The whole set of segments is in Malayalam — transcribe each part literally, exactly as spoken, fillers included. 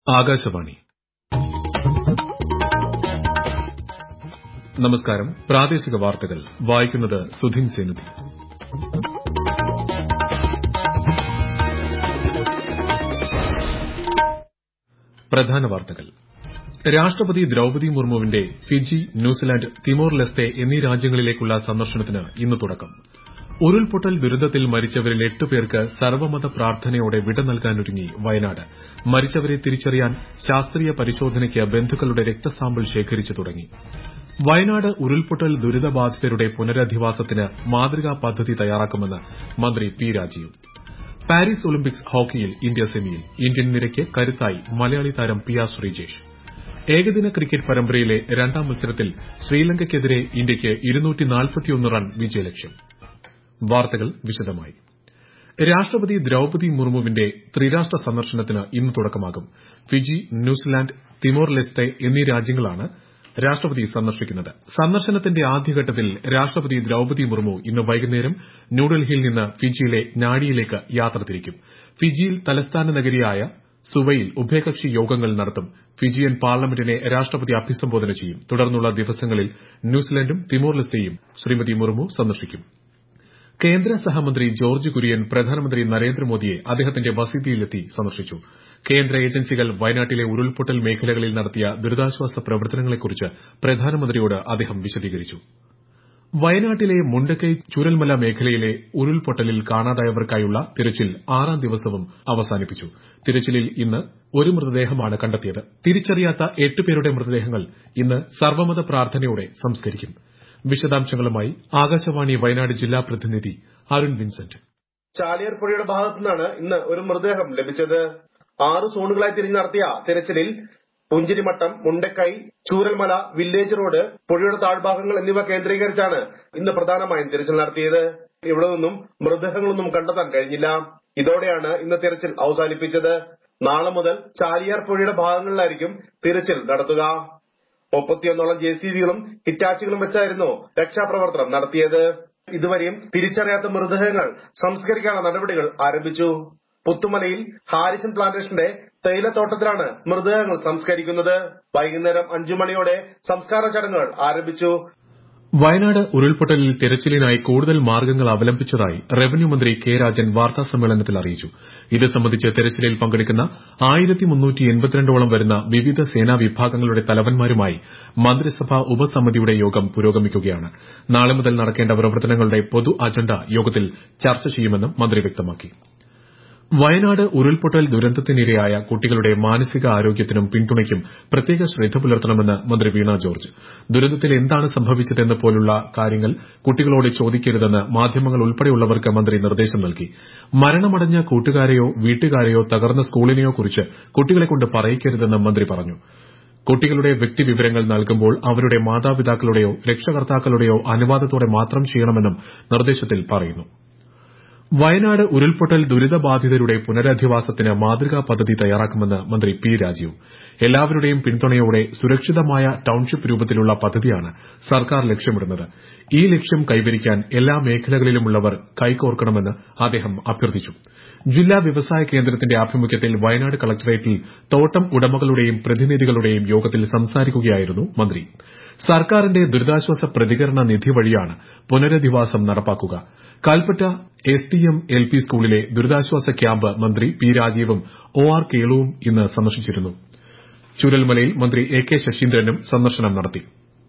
ആകാശവാണി. നമസ്കാരം. പ്രാദേശിക വാർത്തകൾ വായിക്കുന്നത് സുധിൻ സേനുധി. പ്രധാന വാർത്തകൾ. രാഷ്ട്രപതി ദ്രൌപദി മുർമുവിന്റെ ഫിജി, ന്യൂസിലാന്റ്, തിമോർ ലെസ്തെ എന്നീ രാജ്യങ്ങളിലേക്കുള്ള സന്ദർശനത്തിന് ഇന്ന് തുടക്കം. ഉരുൾപൊട്ടൽ ദുരന്തത്തിൽ മരിച്ചവരിൽ എട്ട് പേർക്ക് സർവ്വമത പ്രാർത്ഥനയോടെ വിട നൽകാനൊരുങ്ങി വയനാട്. മരിച്ചവരെ തിരിച്ചറിയാൻ ശാസ്ത്രീയ പരിശോധനയ്ക്ക് ബന്ധുക്കളുടെ രക്തസാമ്പിൾ ശേഖരിച്ചു തുടങ്ങി. വയനാട് ഉരുൾപൊട്ടൽ ദുരിതബാധിതരുടെ പുനരധിവാസത്തിന് മാതൃകാ പദ്ധതി തയ്യാറാക്കുമെന്ന് മന്ത്രി പി രാജീവ്. പാരീസ് ഒളിമ്പിക്സ് ഹോക്കിയിൽ ഇന്ത്യ സെമിയിൽ. ഇന്ത്യൻ നിരയ്ക്ക് കരുത്തായി മലയാളി താരം പി ആർ ശ്രീജേഷ്. ഏകദിന ക്രിക്കറ്റ് പരമ്പരയിലെ രണ്ടാം മത്സരത്തിൽ ശ്രീലങ്കയ്ക്കെതിരെ ഇന്ത്യയ്ക്ക് റൺ വിജയലക്ഷ്യം. വാർത്തകൾ വിശദമായി. രാഷ്ട്രപതി ദ്രൌപദി മുർമുവിന്റെ ത്രിരാഷ്ട്ര സന്ദർശനത്തിന് ഇന്ന് തുടക്കമാകും. ഫിജി, ന്യൂസിലാന്റ്, തിമോർ ലെസ്തെ എന്നീ രാജ്യങ്ങളാണ് രാഷ്ട്രപതി സന്ദർശിക്കുന്നത്. സന്ദർശനത്തിന്റെ ആദ്യഘട്ടത്തിൽ രാഷ്ട്രപതി ദ്രൌപദി മുർമു ഇന്ന് വൈകുന്നേരം ന്യൂഡൽഹിയിൽ നിന്ന് ഫിജിയിലെ നാഡിയിലേക്ക് യാത്ര തിരിക്കും. ഫിജിയിൽ തലസ്ഥാന നഗരിയായ സുവയിൽ ഉഭയകക്ഷി യോഗങ്ങൾ നടത്തും. ഫിജിയൻ പാർലമെന്റിനെ രാഷ്ട്രപതി അഭിസംബോധന ചെയ്യും. തുടർന്നുള്ള ദിവസങ്ങളിൽ ന്യൂസിലാന്റും തിമോർ ലെസ്തെയും ശ്രീമതി മുർമു സന്ദർശിക്കും. കേന്ദ്ര സഹമന്ത്രി ജോർജ് കുര്യൻ പ്രധാനമന്ത്രി നരേന്ദ്രമോദിയെ അദ്ദേഹത്തിന്റെ വസതിയിലെത്തി സന്ദർശിച്ചു. കേന്ദ്ര ഏജൻസികൾ വയനാട്ടിലെ ഉരുൾപൊട്ടൽ മേഖലകളിൽ നടത്തിയ ദുരിതാശ്വാസ പ്രവർത്തനങ്ങളെക്കുറിച്ച് പ്രധാനമന്ത്രിയോട് അദ്ദേഹം വിശദീകരിച്ചു. വയനാട്ടിലെ മുണ്ടക്കൈ ചൂരൽമല മേഖലയിലെ ഉരുൾപൊട്ടലിൽ കാണാതായവർക്കായുള്ള തിരച്ചിൽ ആറാം ദിവസവും അവസാനിപ്പിച്ചു. തിരച്ചിലിൽ ഇന്ന് ഒരു മൃതദേഹമാണ് കണ്ടെത്തിയത്. തിരിച്ചറിയാത്ത എട്ട് പേരുടെ മൃതദേഹങ്ങൾ ഇന്ന് സർവ്വമത പ്രാർത്ഥനയോടെ സംസ്കരിക്കും. വിശദാംശങ്ങളുമായി ആകാശവാണി വയനാട് ജില്ലാ പ്രതിനിധി അരുൺ വിൻസെന്റ്. ചാലിയാർ പുഴയുടെ ഭാഗത്തുനിന്നാണ് ഇന്ന് ഒരു മൃതദേഹം ലഭിച്ചത്. ആറ് സോണുകളായി തിരിഞ്ഞു നടത്തിയ തിരച്ചിലിൽ പുഞ്ചിരിമട്ടം, മുണ്ടക്കൈ, ചൂരൽമല, വില്ലേജ് റോഡ്, പുഴയുടെ താഴ്ഭാഗങ്ങൾ എന്നിവ കേന്ദ്രീകരിച്ചാണ് ഇന്ന് പ്രധാനമായും തിരച്ചിൽ നടത്തിയത്. ഇവിടെ നിന്നും മൃതദേഹങ്ങളൊന്നും കണ്ടെത്താൻ കഴിഞ്ഞില്ല. ഇതോടെയാണ് ഇന്ന് തിരച്ചിൽ അവസാനിപ്പിച്ചത്. നാളെ മുതൽ ചാലിയാർ പുഴയുടെ ഭാഗങ്ങളിലായിരിക്കും തിരച്ചിൽ നടത്തുക. മുപ്പത്തിയൊന്നോളം ജെ സി ബികളും ഹിറ്റാച്ചികളും വെച്ചായിരുന്നു രക്ഷാപ്രവർത്തനം നടത്തിയത്. ഇതുവരെയും തിരിച്ചറിയാത്ത മൃതദേഹങ്ങൾ സംസ്കരിക്കാനുള്ള നടപടികൾ ആരംഭിച്ചു. പുത്തുമലയിൽ ഹാരിസൺ പ്ലാന്റേഷന്റെ തേയിലത്തോട്ടത്തിലാണ് മൃതദേഹങ്ങൾ സംസ്കരിക്കുന്നത്. വൈകുന്നേരം അഞ്ചു മണിയോടെ സംസ്കാര ചടങ്ങുകൾ ആരംഭിച്ചു. വയനാട് ഉരുൾപൊട്ടലിൽ തിരച്ചിലിനായി കൂടുതൽ മാർഗ്ഗങ്ങൾ അവലംബിച്ചതായി റവന്യൂ മന്ത്രി കെ രാജൻ വാർത്താസമ്മേളനത്തിൽ അറിയിച്ചു. ഇത് സംബന്ധിച്ച് തിരച്ചിലിൽ പങ്കെടുക്കുന്ന ആയിരത്തി മുന്നൂറ്റി എൺപത്തിരണ്ടോളം വരുന്ന വിവിധ സേനാ വിഭാഗങ്ങളുടെ തലവന്മാരുമായി മന്ത്രിസഭാ ഉപസമിതിയുടെ യോഗം പുരോഗമിക്കുകയാണ്. നാളെ മുതൽ നടക്കേണ്ട പ്രവർത്തനങ്ങളുടെ പൊതു അജണ്ട യോഗത്തിൽ ചർച്ച ചെയ്യുമെന്നും മന്ത്രി വ്യക്തമാക്കി. വയനാട് ഉരുൾപൊട്ടൽ ദുരന്തത്തിനിരയായ കുട്ടികളുടെ മാനസിക ആരോഗ്യത്തിനും പിന്തുണയ്ക്കും പ്രത്യേക ശ്രദ്ധ പുലർത്തണമെന്ന് മന്ത്രി വീണ ജോർജ്. ദുരന്തത്തിൽ എന്താണ് സംഭവിച്ചതെന്ന് പോലുള്ള കാര്യങ്ങൾ കുട്ടികളോട് ചോദിക്കരുതെന്ന് മാധ്യമങ്ങൾ ഉൾപ്പെടെയുള്ളവർക്ക് മന്ത്രി നിർദ്ദേശം നൽകി. മരണമടഞ്ഞ കൂട്ടുകാരെയോ വീട്ടുകാരെയോ തകർന്ന സ്കൂളിനെയോ കുറിച്ച് കുട്ടികളെക്കൊണ്ട് പറയിക്കരുതെന്ന് മന്ത്രി പറഞ്ഞു. കുട്ടികളുടെ വ്യക്തിവിവരങ്ങൾ നൽകുമ്പോൾ അവരുടെ മാതാപിതാക്കളുടെയോ രക്ഷകർത്താക്കളുടെയോ അനുവാദത്തോടെ മാത്രം ചെയ്യണമെന്നും നിർദ്ദേശത്തിൽ പറയുന്നു. വയനാട് ഉരുൾപൊട്ടൽ ദുരിതബാധിതരുടെ പുനരധിവാസത്തിന് മാതൃകാ പദ്ധതി തയ്യാറാക്കുമെന്ന് മന്ത്രി പി രാജീവ്. എല്ലാവരുടെയും പിന്തുണയോടെ സുരക്ഷിതമായ ടൌൺഷിപ്പ് രൂപത്തിലുള്ള പദ്ധതിയാണ് സർക്കാർ ലക്ഷ്യമിടുന്നത്. ഈ ലക്ഷ്യം കൈവരിക്കാൻ എല്ലാ മേഖലകളിലുമുള്ളവർ കൈകോർക്കണമെന്ന് അദ്ദേഹം അഭ്യർത്ഥിച്ചു. ജില്ലാ വ്യവസായ കേന്ദ്രത്തിന്റെ ആഭിമുഖ്യത്തിൽ വയനാട് കളക്ടറേറ്റിൽ തോട്ടം ഉടമകളുടെയും പ്രതിനിധികളുടെയും യോഗത്തിൽ സംസാരിക്കുകയായിരുന്നു മന്ത്രി. സർക്കാരിന്റെ ദുരിതാശ്വാസ പ്രതികരണ നിധി വഴിയാണ് പുനരധിവാസം നടപ്പാക്കുക. Kalpetta S D M L P സ്കൂളിലെ ദുരിതാശ്വാസ ക്യാമ്പ് മന്ത്രി പി രാജീവും ഒ ആർ കേളുവും ഇന്ന് സന്ദർശിച്ചിരുന്നു. ചൂരൽമലയിൽ മന്ത്രി എ കെ ശശീന്ദ്രനും സന്ദർശനം നടത്തി.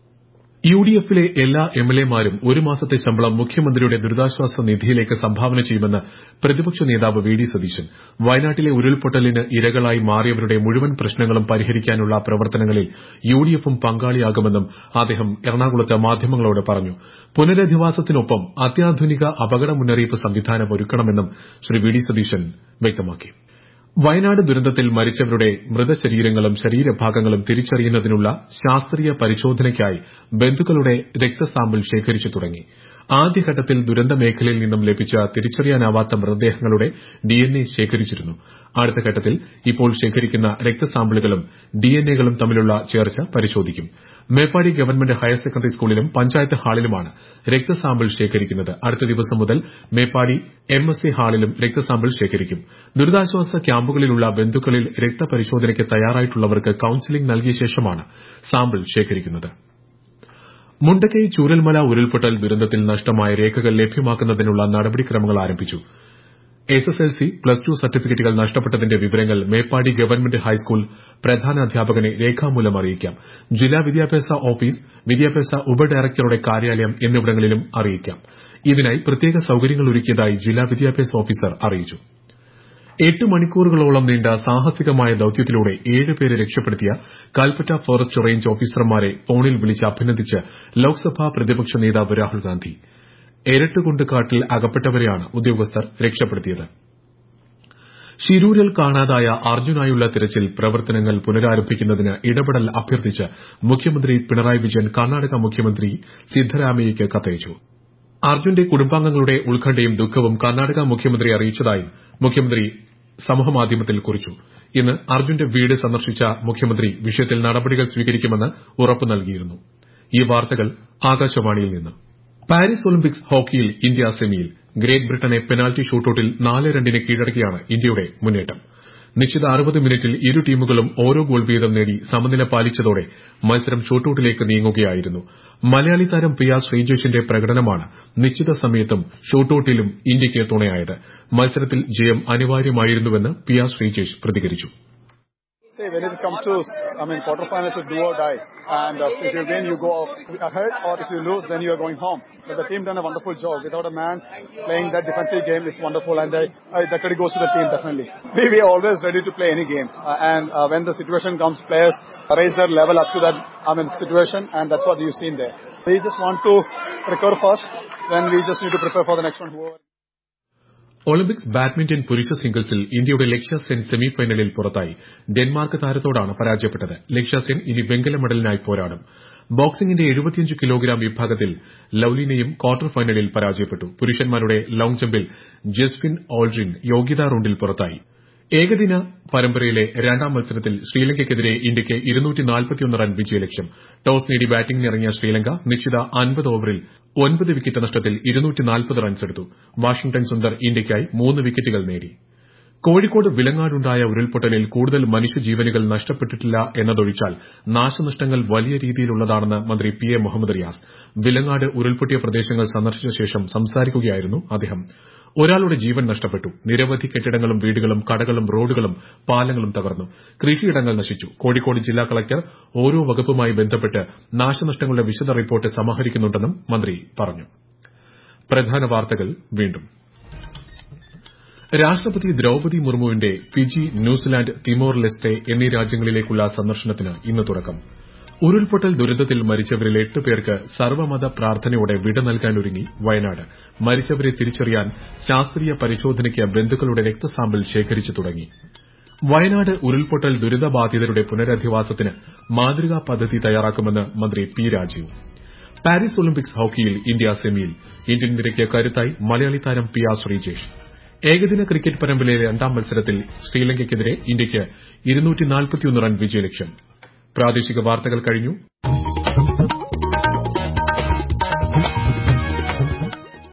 യു ഡി എഫിലെ എല്ലാ എം എൽ എമാരും ഒരു മാസത്തെ ശമ്പളം മുഖ്യമന്ത്രിയുടെ ദുരിതാശ്വാസ നിധിയിലേക്ക് സംഭാവന ചെയ്യുമെന്ന് പ്രതിപക്ഷ നേതാവ് വി ഡി സതീശൻ. വയനാട്ടിലെ ഉരുൾപൊട്ടലിന് ഇരകളായി മാറിയവരുടെ മുഴുവൻ പ്രശ്നങ്ങളും പരിഹരിക്കാനുള്ള പ്രവർത്തനങ്ങളിൽ യു ഡി എഫും പങ്കാളിയാകുമെന്നും അദ്ദേഹം എറണാകുളത്ത് മാധ്യമങ്ങളോട് പറഞ്ഞു. പുനരധിവാസത്തിനൊപ്പം അത്യാധുനിക അപകട മുന്നറിയിപ്പ് സംവിധാനം ഒരുക്കണമെന്നും ശ്രീ വി ഡി സതീശൻ വ്യക്തമാക്കി. വയനാട് ദുരന്തത്തിൽ മരിച്ചവരുടെ മൃതശരീരങ്ങളും ശരീരഭാഗങ്ങളും തിരിച്ചറിയുന്നതിനുള്ള ശാസ്ത്രീയ പരിശോധനയ്ക്കായി ബന്ധുക്കളുടെ രക്തസാമ്പിൾ ശേഖരിച്ചു തുടങ്ങി. ആദ്യഘട്ടത്തിൽ ദുരന്ത മേഖലയിൽ നിന്നും ലഭിച്ച തിരിച്ചറിയാനാവാത്ത മൃതദേഹങ്ങളുടെ ഡിഎൻഎ ശേഖരിച്ചിരുന്നു. അടുത്ത ഘട്ടത്തിൽ ഇപ്പോൾ ശേഖരിക്കുന്ന രക്തസാമ്പിളുകളും ഡിഎൻഎകളും തമ്മിലുള്ള ചേർച്ച പരിശോധിക്കും. മേപ്പാടി ഗവൺമെന്റ് ഹയർ സെക്കൻഡറി സ്കൂളിലും പഞ്ചായത്ത് ഹാളിലുമാണ് രക്തസാമ്പിൾ ശേഖരിക്കുന്നത്. അടുത്ത ദിവസം മുതൽ മേപ്പാടി എം എസ് എ ഹാളിലും രക്തസാമ്പിൾ ശേഖരിക്കും. ദുരിതാശ്വാസ ക്യാമ്പുകളിലുള്ള ബന്ധുക്കളിൽ രക്തപരിശോധനയ്ക്ക് തയ്യാറായിട്ടുള്ളവർക്ക് കൌൺസിലിംഗ് നൽകിയ ശേഷമാണ് സാമ്പിൾ ശേഖരിക്കുന്നത്. മുണ്ടക്കൈ ചൂരൽമല ഉരുൾപൊട്ടൽ ദുരന്തത്തിൽ നഷ്ടമായ രേഖകൾ ലഭ്യമാക്കുന്നതിനുള്ള നടപടിക്രമങ്ങൾ ആരംഭിച്ചു. S S L C plus two സർട്ടിഫിക്കറ്റുകൾ നഷ്ടപ്പെട്ടതിന്റെ വിവരങ്ങൾ മേപ്പാടി ഗവൺമെന്റ് ഹൈസ്കൂൾ പ്രധാനാധ്യാപകനെ രേഖാമൂലം അറിയിക്കാം. ജില്ലാ വിദ്യാഭ്യാസ ഓഫീസ്, വിദ്യാഭ്യാസ ഉപഡയറക്ടറുടെ കാര്യാലയം എന്നിവിടങ്ങളിലും അറിയിക്കാം. ഇതിനായി പ്രത്യേക സൌകര്യങ്ങൾ ഒരുക്കിയതായി ജില്ലാ വിദ്യാഭ്യാസ ഓഫീസർ അറിയിച്ചു. എട്ട് മണിക്കൂറുകളോളം നീണ്ട സാഹസികമായ ദൌത്യത്തിലൂടെ ഏഴുപേരെ രക്ഷപ്പെടുത്തിയ കൽപ്പറ്റ ഫോറസ്റ്റ് റേഞ്ച് ഓഫീസർമാരെ ഫോണിൽ വിളിച്ച് അഭിനന്ദിച്ച് ലോക്സഭാ പ്രതിപക്ഷ നേതാവ് രാഹുൽ ഗാന്ധി. എരട്ടുകുണ്ട് കാട്ടിൽ അകപ്പെട്ടവരെയാണ് ഉദ്യോഗസ്ഥർ രക്ഷപ്പെടുത്തിയത്. ഷിരൂരിൽ കാണാതായ അർജുനായുള്ള തിരച്ചിൽ പ്രവർത്തനങ്ങൾ പുനരാരംഭിക്കുന്നതിന് ഇടപെടൽ അഭ്യർത്ഥിച്ച് മുഖ്യമന്ത്രി പിണറായി വിജയൻ കർണാടക മുഖ്യമന്ത്രി സിദ്ധരാമയ്യയ്ക്ക് കത്തയച്ചു. അർജുന്റെ കുടുംബാംഗങ്ങളുടെ ഉത്കണ്ഠയും ദുഃഖവും കർണാടക മുഖ്യമന്ത്രി അറിയിച്ചതായും മുഖ്യമന്ത്രി സമൂഹമാധ്യമത്തിൽ കുറിച്ചു. ഇന്ന് അർജുന്റെ വീട് സന്ദർശിച്ച മുഖ്യമന്ത്രി വിഷയത്തിൽ നടപടികൾ സ്വീകരിക്കുമെന്ന് ഉറപ്പു നൽകിയിരുന്നു. ഈ വാർത്തകൾ ആകാശവാണിയിൽ നിന്ന്. പാരീസ് ഒളിമ്പിക്സ് ഹോക്കിയിൽ ഇന്ത്യ സെമിയിൽ. ഗ്രേറ്റ് ബ്രിട്ടനെ പെനാൽറ്റി ഷൂട്ടൌട്ടിൽ നാല് രണ്ടിന് കീഴടക്കിയാണ് ഇന്ത്യയുടെ മുന്നേറ്റം. നിശ്ചിത അറുപത് മിനിറ്റിൽ ഇരു ടീമുകളും ഓരോ ഗോൾ വീതം നേടി സമനില പാലിച്ചതോടെ മത്സരം ഷൂട്ടൌട്ടിലേക്ക് നീങ്ങുകയായിരുന്നു. മലയാളി താരം പിയ ശ്രീജേഷിന്റെ പ്രകടനമാണ് നിശ്ചിത സമയത്തും ഷൂട്ടൌട്ടിലും ഇന്ത്യയ്ക്ക് തുണയായത്. മത്സരത്തിൽ ജയം അനിവാര്യമായിരുന്നുവെന്ന് പിയ ശ്രീജേഷ് പ്രതികരിച്ചു. Say when it comes to, I mean, quarterfinals, it's do or die. And uh, if you win, you go ahead, or if you lose, then you are going home. But the team done a wonderful job. Without a man playing that defensive game, it's wonderful, and uh, the credit goes to the team definitely. We we are always ready to play any game, uh, and uh, when the situation comes, players raise their level up to that, I mean, situation, and that's what you've seen there. We just want to recover first, then we just need to prepare for the next one. Whoever. Olympics badminton പുരുഷ സിംഗിൾസിൽ ഇന്ത്യയുടെ ലക്ഷ്യ സെൻ സെമിഫൈനലിൽ പുറത്തായി. ഡെൻമാർക്ക് താരത്തോടാണ് പരാജയപ്പെട്ടത്. ലക്ഷ്യ സെൻ ഇനി വെങ്കല മെഡലിനായി പോരാടും. ബോക്സിംഗിന്റെ എഴുപത്തിയഞ്ച് കിലോഗ്രാം വിഭാഗത്തിൽ ലൌലിനയും ക്വാർട്ടർ ഫൈനലിൽ പരാജയപ്പെട്ടു. പുരുഷന്മാരുടെ ലോങ് ജമ്പിൽ ജസ്വിൻ ഓൾഡ്രിൻ യോഗ്യതാ റൌണ്ടിൽ പുറത്തായി. ഏകദിന പരമ്പരയിലെ രണ്ടാം മത്സരത്തിൽ ശ്രീലങ്കയ്ക്കെതിരെ ഇന്ത്യയ്ക്ക് ഇരുന്നൂറ്റി നാൽപ്പത്തിയൊന്ന് റൺ വിജയലക്ഷ്യം. ടോസ് നേടി ബാറ്റിംഗിനിറങ്ങിയ ശ്രീലങ്ക നിശ്ചിത അൻപത് ഓവറിൽ ഒൻപത് വിക്കറ്റ് നഷ്ടത്തിൽ ഇരുന്നൂറ്റി നാൽപ്പത് റൺസെടുത്തു. വാഷിംഗ്ടൺ സുന്ദർ ഇന്ത്യയ്ക്കായി മൂന്ന് വിക്കറ്റുകൾ നേടി. കോഴിക്കോട് വിലങ്ങാടുണ്ടായ ഉരുൾപൊട്ടലിൽ കൂടുതൽ മനുഷ്യജീവനുകൾ നഷ്ടപ്പെട്ടിട്ടില്ല എന്നതൊഴിച്ചാൽ നാശനഷ്ടങ്ങൾ വലിയ രീതിയിലുള്ളതാണെന്ന് മന്ത്രി പി എ മുഹമ്മദ് റിയാസ്. വിലങ്ങാട് ഉരുൾപൊട്ടിയ പ്രദേശങ്ങൾ സന്ദർശിച്ച ശേഷം സംസാരിക്കുകയായിരുന്നു അദ്ദേഹം. ഒരാളുടെ ജീവൻ നഷ്ടപ്പെട്ടു. നിരവധി കെട്ടിടങ്ങളും വീടുകളും കടകളും റോഡുകളും പാലങ്ങളും തകർന്നു. കൃഷിയിടങ്ങൾ നശിച്ചു. കോഴിക്കോട് ജില്ലാ കളക്ടർ ഓരോ വകുപ്പുമായി ബന്ധപ്പെട്ട് നാശനഷ്ടങ്ങളുടെ വിശദ റിപ്പോർട്ട് സമാഹരിക്കുന്നുണ്ടെന്നും മന്ത്രി പറഞ്ഞു. പ്രധാന വാർത്തകൾ വീണ്ടും. രാഷ്ട്രപതി ദ്രൌപതി മുർമുവിന്റെ ഫിജി, ന്യൂസിലാന്റ്, തിമോർ ലെസ്തെ എന്നീ രാജ്യങ്ങളിലേക്കുള്ള സന്ദർശനത്തിന് ഇന്ന് തുടക്കം. ഉരുൾപൊട്ടൽ ദുരന്തത്തിൽ മരിച്ചവരിൽ എട്ട് പേർക്ക് സർവ്വമത പ്രാർത്ഥനയോടെ വിട നൽകാനൊരുങ്ങി വയനാട്. മരിച്ചവരെ തിരിച്ചറിയാൻ ശാസ്ത്രീയ പരിശോധനയ്ക്ക് ബന്ധുക്കളുടെ രക്തസാമ്പിൾ ശേഖരിച്ചു തുടങ്ങി. വയനാട് ഉരുൾപൊട്ടൽ ദുരിതബാധിതരുടെ പുനരധിവാസത്തിന് മാതൃകാ പദ്ധതി തയ്യാറാക്കുമെന്ന് മന്ത്രി പി രാജീവ്. പാരീസ് ഒളിമ്പിക്സ് ഹോക്കിയിൽ ഇന്ത്യ സെമിയിൽ. ഇന്ത്യൻ നിരയ്ക്ക് കരുത്തായി മലയാളി താരം പിയ ശ്രീജേഷ്. ഏകദിന ക്രിക്കറ്റ് പരമ്പരയിലെ രണ്ടാം മത്സരത്തിൽ ശ്രീലങ്കയ്ക്കെതിരെ ഇന്ത്യയ്ക്ക് ഇരുന്നൂറ്റി നാൽപ്പത്തിയൊന്ന് റൺ വിജയലക്ഷ്യം. പ്രാദേശിക വാർത്തകൾ കഴിഞ്ഞു.